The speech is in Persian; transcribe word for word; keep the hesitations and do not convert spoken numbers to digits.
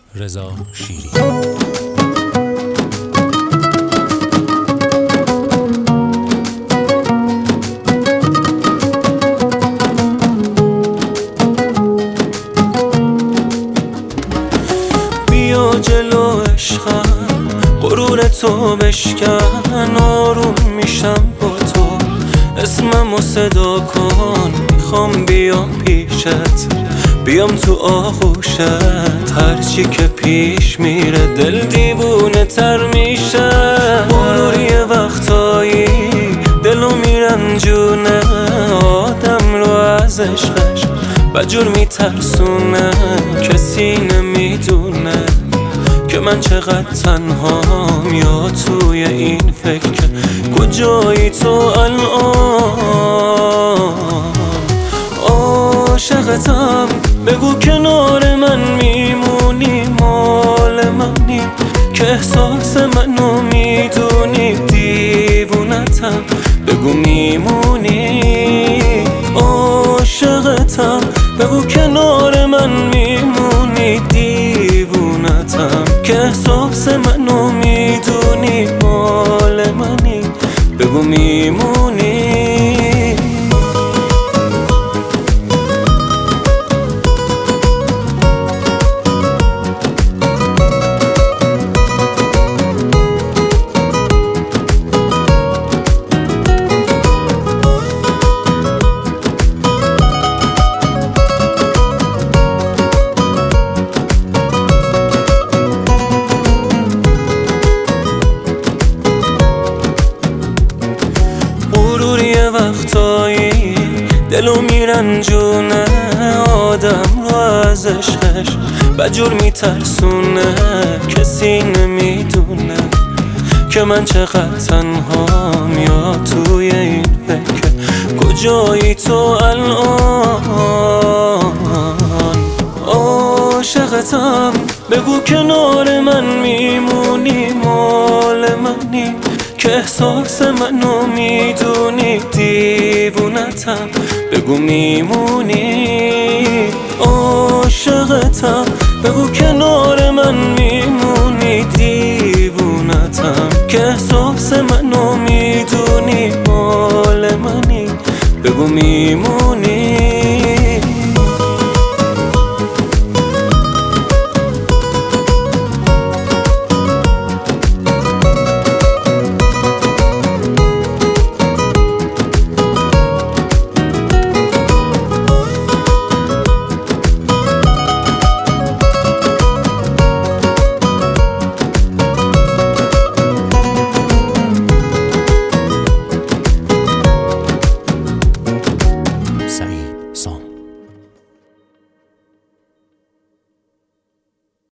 رضا شیری. بیا جلو عشقم، غرور تو بشکن، آروم میشم با تو، اسممو صدا کن، میخوام بیام پیشت، بیام تو آغوشت، هرچی که پیش میره دل دیوونه تر میشه. غرور یه وقتایی دلو میرنجونه، آدم رو از عشقش بجور میترسونه، کسی نمیدونه که من چقدر تنهام، یا توی این فکر کجایی تو الان. عاشقتم، بگو کنار من میمونی، مال منی که احساس منو میدونی، دیوونتم بگو میمونی. عاشقتم، بگو کنار من میمونی، دیوونتم که احساس منو میدونی، مال منی بگو میمونی. وقتایی دلو میرنجونه، آدم رو از عشقش بجور میترسونه، کسی نمیدونه که من چقدر تنهام، یا توی این فکر کجایی تو الان. عاشقتم، بگو کنار من میمونی، مال منی که احساس منو میدونی، دیوونتم بگو میمونی. عاشقتم، بگو کنار من میمونی، دیوونتم که احساس منو میدونی، مال منی بگو میمونی.